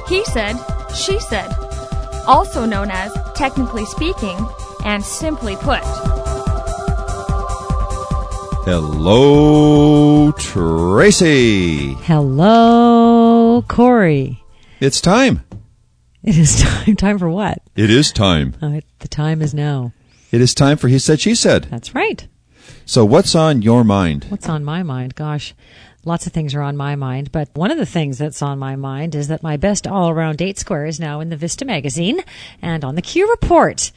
He said, she said, also known as technically speaking and simply put. Hello, Tracy. Hello, Corey. It's time. It is time. Time for what? It is time. The time is now. It is time for He Said, She Said. That's right. So what's on your mind? What's on my mind? Gosh, lots of things are on my mind. But one of the things that's on my mind is that my best all-around date square is now in the Vista magazine and on the Q Report.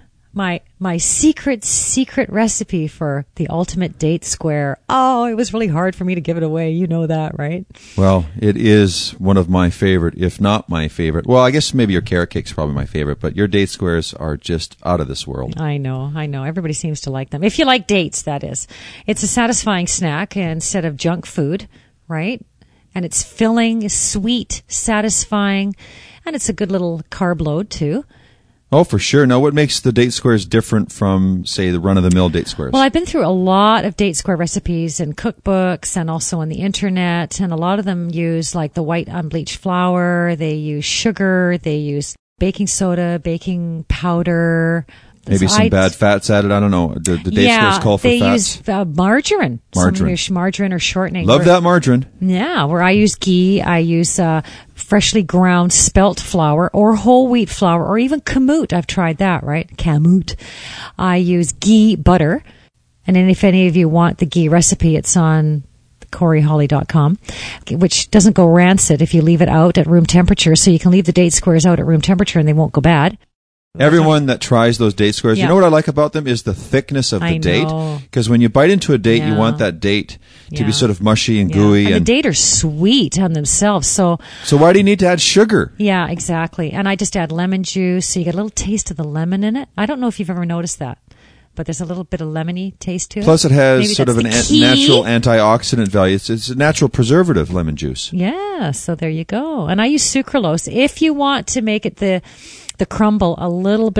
My secret recipe for the ultimate date square. Oh, it was really hard for me to give it away. You know that, right? Well, it is one of my favorite, if not my favorite. Well, I guess maybe your carrot cake's probably my favorite, but your date squares are just out of this world. I know. Everybody seems to like them. If you like dates, that is. It's a satisfying snack instead of junk food, right? And it's filling, sweet, satisfying, and it's a good little carb load, too. Oh, for sure. Now, what makes the date squares different from, say, the run-of-the-mill date squares? Well, I've been through a lot of date square recipes and cookbooks and also on the internet, and a lot of them use like the white unbleached flour, they use sugar, they use baking soda, baking powder. Maybe some bad fats added. I don't know. The date squares call for fats. They use margarine. Margarine. Margarine or shortening. Love that margarine. Yeah, where I use ghee, I use freshly ground spelt flour or whole wheat flour or even kamut. I've tried that, right? Kamut. I use ghee butter. And then if any of you want the ghee recipe, it's on CoreyHolly.com, which doesn't go rancid if you leave it out at room temperature. So you can leave the date squares out at room temperature and they won't go bad. Everyone that tries those date squares, you know what I like about them is the thickness of the date. Because when you bite into a date, you want that date to be sort of mushy and gooey. And the date are sweet on themselves. So why do you need to add sugar? Yeah, exactly. And I just add lemon juice, so you get a little taste of the lemon in it. I don't know if you've ever noticed that, but there's a little bit of lemony taste to it. Plus it has sort of a natural antioxidant value. It's a natural preservative, lemon juice. Yeah, so there you go. And I use sucralose. If you want to make it the crumble a little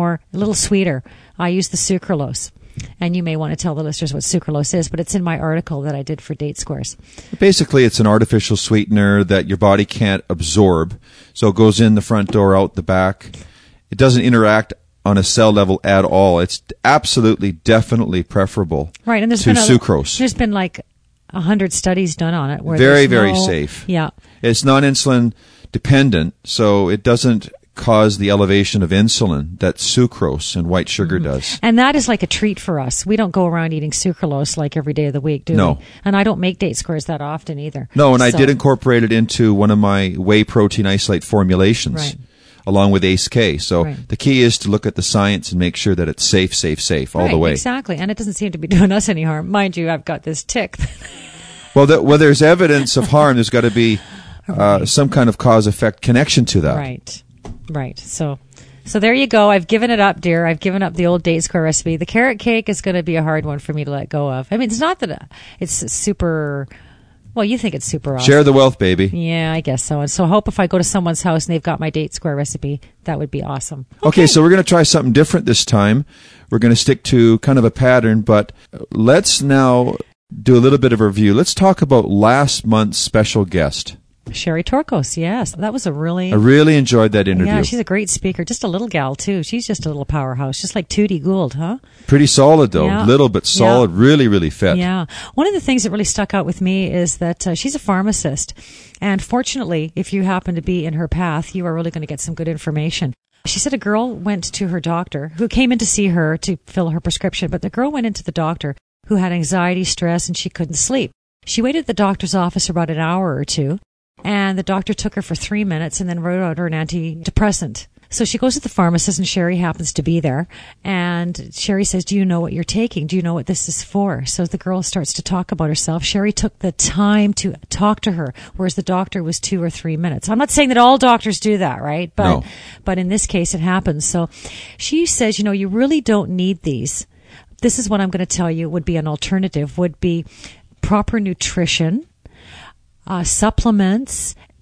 sweeter, I use the sucralose. And you may want to tell the listeners what sucralose is, but it's in my article that I did for date squares. Basically, it's an artificial sweetener that your body can't absorb. So it goes in the front door, out the back. It doesn't interact on a cell level at all. It's absolutely, definitely preferable to sucrose. There's been like 100 studies done on it. Where very safe. Yeah. It's non-insulin dependent, so it doesn't cause the elevation of insulin that sucrose and white sugar does. And that is like a treat for us. We don't go around eating sucralose like every day of the week, do we? And I don't make date squares that often either. No, and I did incorporate it into one of my whey protein isolate formulations. Right. Along with ACE-K. So the key is to look at the science and make sure that it's safe all the way. Exactly. And it doesn't seem to be doing us any harm. Mind you, I've got this tick. Well, there's evidence of harm. There's got to be some kind of cause-effect connection to that. Right. So there you go. I've given it up, dear. I've given up the old date square recipe. The carrot cake is going to be a hard one for me to let go of. I mean, it's not that it's super... Well, you think it's super awesome. Share the wealth, baby. Yeah, I guess so. And so I hope if I go to someone's house and they've got my date square recipe, that would be awesome. Okay, so we're going to try something different this time. We're going to stick to kind of a pattern, but let's now do a little bit of a review. Let's talk about last month's special guest. Sherry Torkos, yes. That was I really enjoyed that interview. Yeah, she's a great speaker. Just a little gal, too. She's just a little powerhouse, just like Tootie Gould, huh? Pretty solid, though. Yeah. Little but solid. Yeah. Really, really fit. Yeah. One of the things that really stuck out with me is that she's a pharmacist. And fortunately, if you happen to be in her path, you are really going to get some good information. She said a girl went to her doctor who came in to see her to fill her prescription. But the girl went into the doctor who had anxiety, stress, and she couldn't sleep. She waited at the doctor's office for about an hour or two. And the doctor took her for 3 minutes and then wrote out her an antidepressant. So she goes to the pharmacist and Sherry happens to be there. And Sherry says, do you know what you're taking? Do you know what this is for? So the girl starts to talk about herself. Sherry took the time to talk to her, whereas the doctor was 2 or 3 minutes. I'm not saying that all doctors do that, right? But in this case, it happens. So she says, you really don't need these. This is what I'm going to tell you would be an alternative, would be proper nutrition, supplements,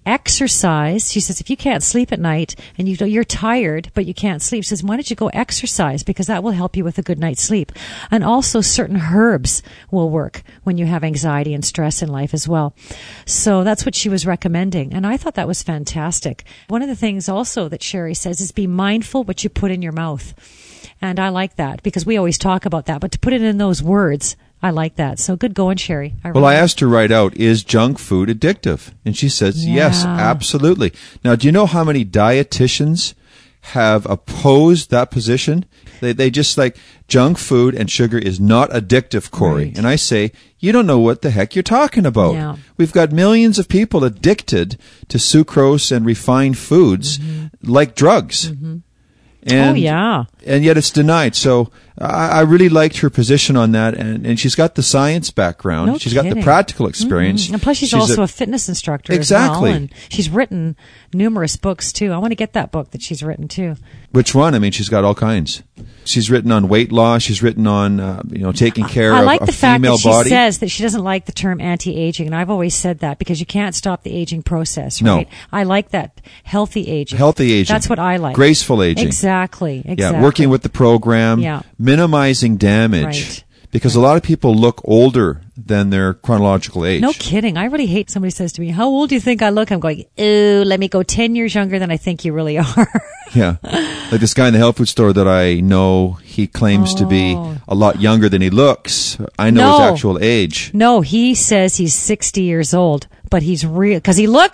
exercise. She says, if you can't sleep at night and you're tired, but you can't sleep, she says, why don't you go exercise? Because that will help you with a good night's sleep. And also certain herbs will work when you have anxiety and stress in life as well. So that's what she was recommending. And I thought that was fantastic. One of the things also that Sherry says is be mindful what you put in your mouth. And I like that because we always talk about that, but to put it in those words, I like that. So good going, Sherry. Well, I asked her right out, is junk food addictive? And she says, yes, absolutely. Now, do you know how many dietitians have opposed that position? They just like, junk food and sugar is not addictive, Corey. Right. And I say, you don't know what the heck you're talking about. Yeah. We've got millions of people addicted to sucrose and refined foods like drugs. Mm-hmm. And, and yet it's denied. So I really liked her position on that, and she's got the science background. She's got the practical experience. And plus she's also a fitness instructor exactly. as well. And she's written numerous books too. I want to get that book that she's written too. Which one? I mean, she's got all kinds. She's written on weight loss. She's written on, taking care of a female body. I like the fact that she says that she doesn't like the term anti-aging, and I've always said that because you can't stop the aging process, right? No. I like that. Healthy aging. Healthy aging. That's what I like. Graceful aging. Exactly. Yeah, working with the program. Yeah. Minimizing damage. Right. Because a lot of people look older than their chronological age. No kidding. I really hate somebody says to me, how old do you think I look? I'm going, ooh, let me go 10 years younger than I think you really are. Yeah. Like this guy in the health food store that I know, he claims to be a lot younger than he looks. I know his actual age. No, he says he's 60 years old, but he's real, because he looks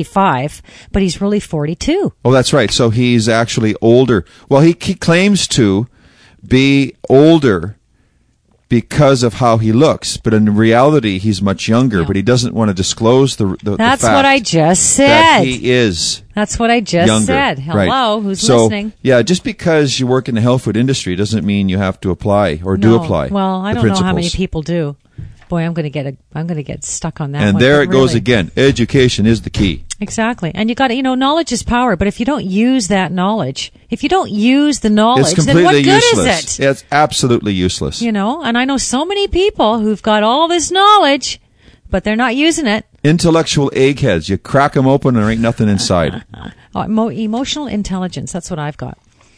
65, but he's really 42. Oh, that's right. So he's actually older. Well, he claims to be older because of how he looks, but in reality, he's much younger. But he doesn't want to disclose the That's fact what I just said. that he is. That's what I just younger. said. Hello, right. who's listening? Yeah, just because you work in the health food industry doesn't mean you have to apply or do apply. Well, I the don't know principles. how many people do. Boy, I'm going to get stuck on that. And one, there but it goes really. again. Education is the key. Exactly. And you got to, knowledge is power, but if you don't use that knowledge, if you don't use the knowledge, It's completely then what good useless. is it? It's absolutely useless. And I know so many people who've got all this knowledge, but they're not using it. Intellectual eggheads. You crack them open and there ain't nothing inside. Emotional intelligence. That's what I've got.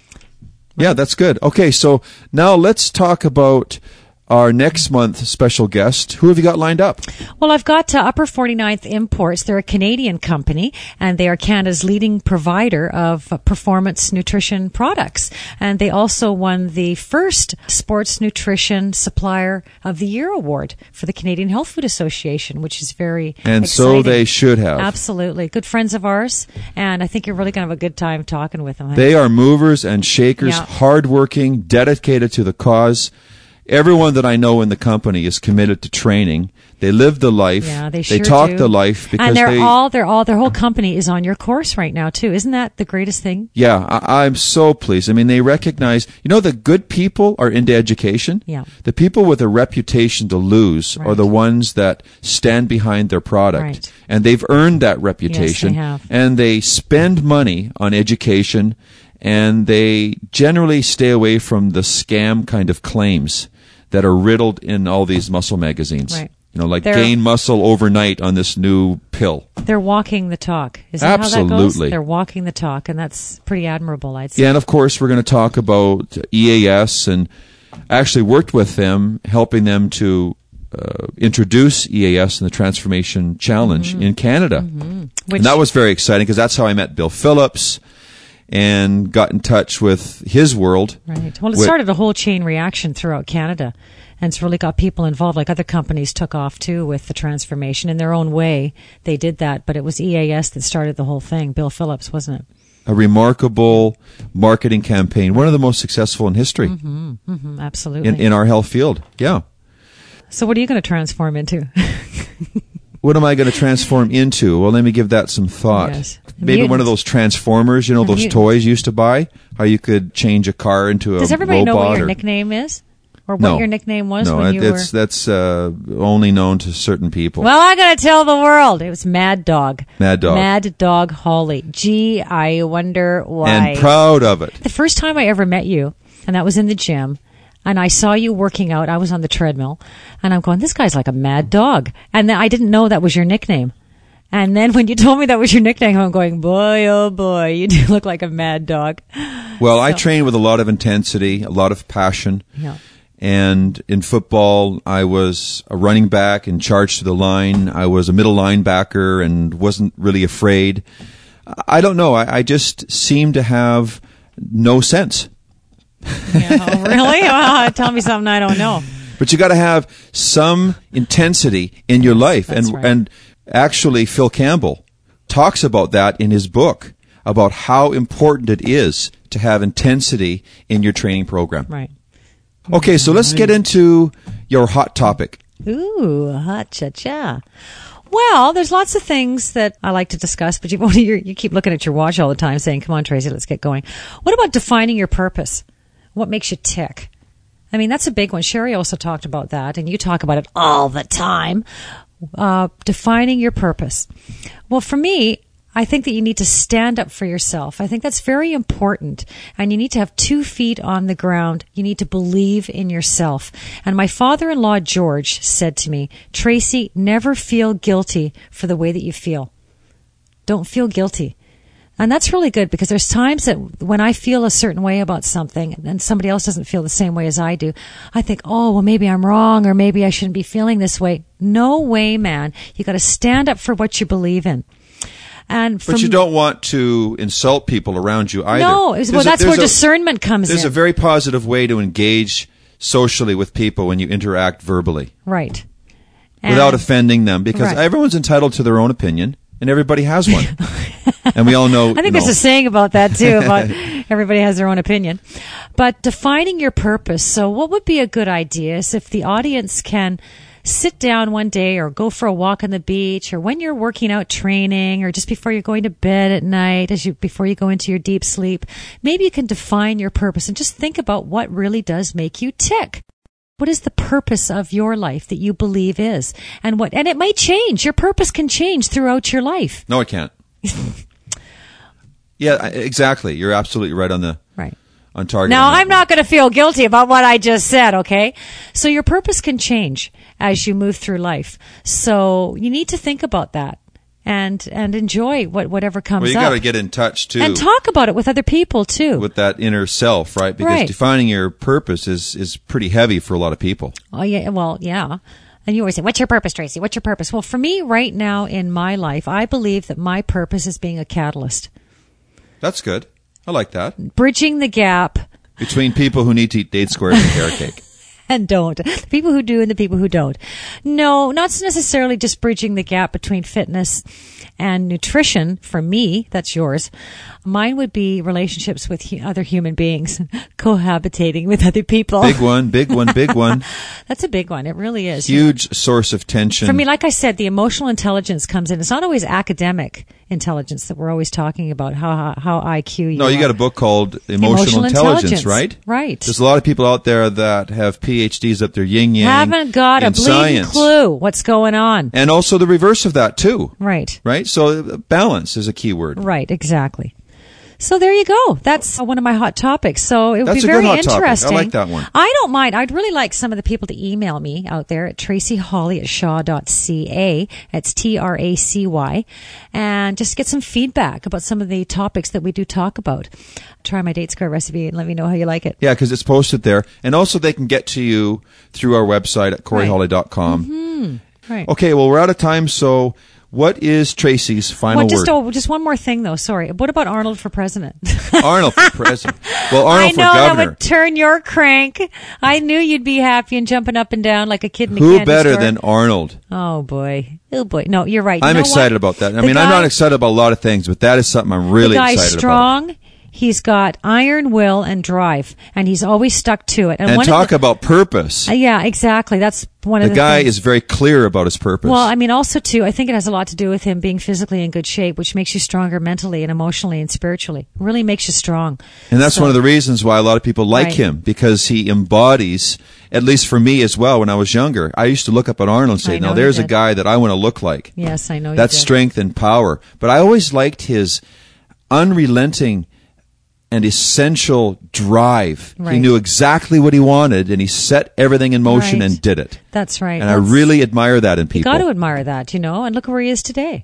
Yeah, that's good. Okay, so now let's talk about our next month special guest. Who have you got lined up? Well, I've got Upper 49th Imports. They're a Canadian company, and they are Canada's leading provider of performance nutrition products. And they also won the first Sports Nutrition Supplier of the Year award for the Canadian Health Food Association, which is very exciting. So they should have. Absolutely. Good friends of ours, and I think you're really going to have a good time talking with them. They are movers and shakers, hardworking, dedicated to the cause. Everyone that I know in the company is committed to training. They live the life. Yeah, they sure talk do. the life because and their whole company is on your course right now too. Isn't that the greatest thing? Yeah, I'm so pleased. I mean, they recognize, the good people are into education. Yeah. The people with a reputation to lose are the ones that stand behind their product. Right. And they've earned that reputation. Yes, they have. And they spend money on education, and they generally stay away from the scam kind of claims that are riddled in all these muscle magazines. Right. Like gain muscle overnight on this new pill. They're walking the talk. Is that how that goes? Absolutely. They're walking the talk, and that's pretty admirable, I'd say. Yeah, and of course we're going to talk about EAS, and I actually worked with them, helping them to introduce EAS and the Transformation Challenge in Canada. And that was very exciting because that's how I met Bill Phillips and got in touch with his world. Right. Well, it started a whole chain reaction throughout Canada, and it's really got people involved. Like other companies took off too with the transformation in their own way. They did that, but it was EAS that started the whole thing. Bill Phillips, wasn't it? A remarkable marketing campaign, one of the most successful in history. Absolutely. In our health field. Yeah. So what are you going to transform into? What am I going to transform into? Well, let me give that some thought. Yes. Maybe one of those transformers, those toys you used to buy, how you could change a car into a robot. Does everybody know what your nickname is? Or what your nickname was when you were... No, that's only known to certain people. Well, I got to tell the world. It was Mad Dog. Mad Dog. Mad Dog Holly. Gee, I wonder why. And proud of it. The first time I ever met you, and that was in the gym, and I saw you working out. I was on the treadmill, and I'm going, this guy's like a mad dog. And I didn't know that was your nickname. And then when you told me that was your nickname, I'm going, boy, oh boy, you do look like a mad dog. Well, I train with a lot of intensity, a lot of passion. Yeah. And in football, I was a running back in charge to the line. I was a middle linebacker and wasn't really afraid. I don't know. I just seem to have no sense. Yeah, really? Well, tell me something I don't know. But you got to have some intensity in your life. That's right. And actually, Phil Campbell talks about that in his book, about how important it is to have intensity in your training program. Right. Okay, so let's get into your hot topic. Ooh, hot cha-cha. Well, there's lots of things that I like to discuss, but you keep looking at your watch all the time saying, come on, Tracy, let's get going. What about defining your purpose? What makes you tick? I mean, that's a big one. Sherry also talked about that, and you talk about it all the time. Defining your purpose. Well, for me, I think that you need to stand up for yourself. I think that's very important. And you need to have 2 feet on the ground. You need to believe in yourself. And my father-in-law, George, said to me, Tracy, never feel guilty for the way that you feel. Don't feel guilty. And that's really good, because there's times that when I feel a certain way about something and somebody else doesn't feel the same way as I do, I think, oh, well, maybe I'm wrong, or maybe I shouldn't be feeling this way. No way, man. You got to stand up for what you believe in. But you don't want to insult people around you either. No, well, that's where discernment comes in. There's a very positive way to engage socially with people when you interact verbally. Right. Without offending them, because everyone's entitled to their own opinion, and everybody has one. And we all know. I think there's a saying about that too, about everybody has their own opinion. But defining your purpose. So what would be a good idea is if the audience can sit down one day or go for a walk on the beach, or when you're working out training, or just before you're going to bed at night, before you go into your deep sleep, maybe you can define your purpose and just think about what really does make you tick. What is the purpose of your life that you believe is? And it might change. Your purpose can change throughout your life. No, it can't. Yeah, exactly. You're absolutely right on target. Now, I'm not going to feel guilty about what I just said, okay? So your purpose can change as you move through life. So you need to think about that and enjoy whatever comes up. Well, you got to get in touch, too. And talk about it with other people, too. With that inner self, right? Because defining your purpose is pretty heavy for a lot of people. Oh, yeah. Well, yeah. And you always say, what's your purpose, Tracy? What's your purpose? Well, for me right now in my life, I believe that my purpose is being a catalyst. That's good. I like that. Bridging the gap between people who need to eat date squares and carrot cake. And don't. The people who do and the people who don't. No, not necessarily just bridging the gap between fitness and nutrition. For me, that's yours. Mine would be relationships with other human beings, cohabitating with other people. Big one. That's a big one. It really is. Huge source of tension. For me, like I said, the emotional intelligence comes in. It's not always academic intelligence that we're always talking about, how IQ you No, you got a book called Emotional Intelligence, right? Right. There's a lot of people out there that have PhDs up their yin-yang. Haven't got a bleeding clue what's going on. And also the reverse of that, too. Right. Right? So balance is a key word. Right, exactly. So there you go. That's one of my hot topics. So it would be very interesting. I like that one. I don't mind. I'd really like some of the people to email me out there at tracyholly@shaw.ca. It's TRACY. And just get some feedback about some of the topics that we do talk about. Try my date square recipe and let me know how you like it. Yeah, because it's posted there. And also they can get to you through our website at CoreyHolly.com. Mm-hmm. Right. Okay, well, we're out of time, so what is Tracy's final word? Just one more thing, though. Sorry. What about Arnold for president? Arnold for president. Well, Arnold for governor. I know that would turn your crank. I knew you'd be happy and jumping up and down like a kid in a candy store. Who better than Arnold? Oh, boy. Oh, boy. No, you're right. I'm excited about that. I mean, I'm not excited about a lot of things, but that is something I'm really excited about. The guy's strong. He's got iron will and drive, and he's always stuck to it. And talk about purpose. Yeah, exactly. That's one of the guy is very clear about his purpose. Well, I mean, also, too, I think it has a lot to do with him being physically in good shape, which makes you stronger mentally and emotionally and spiritually. It really makes you strong. And that's one of the reasons why a lot of people like him, because he embodies, at least for me as well, when I was younger, I used to look up at Arnold and say, now there's a guy that I want to look like. Yes, I know. That's strength and power. But I always liked his unrelenting and essential drive. Right. He knew exactly what he wanted, and he set everything in motion and did it. That's right. And I really admire that in people. You got to admire that, and look where he is today.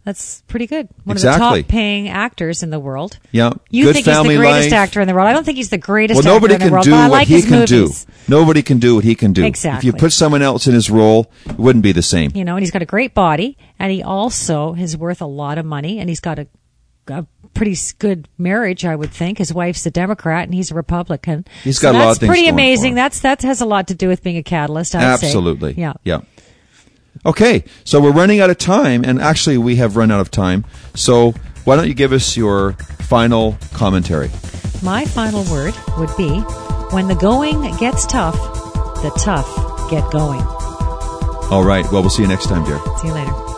That's pretty good. One Exactly. of the top paying actors in the world. Yeah. You Good think he's the family greatest life. actor in the world. I don't think he's the greatest Well, actor nobody in the can world, do but I what like he his can movies. do. Nobody can do what he can do. Exactly. If you put someone else in his role, it wouldn't be the same. You know, and he's got a great body, and he also is worth a lot of money, and he's got a pretty good marriage, I would think. His wife's a Democrat, and he's a Republican. He's got a lot of things That's pretty going amazing. for him. That has a lot to do with being a catalyst, I'd say. Absolutely. Yeah. Yeah. Okay, so we're running out of time, and actually we have run out of time. So why don't you give us your final commentary? My final word would be, when the going gets tough, the tough get going. All right. Well, we'll see you next time, dear. See you later.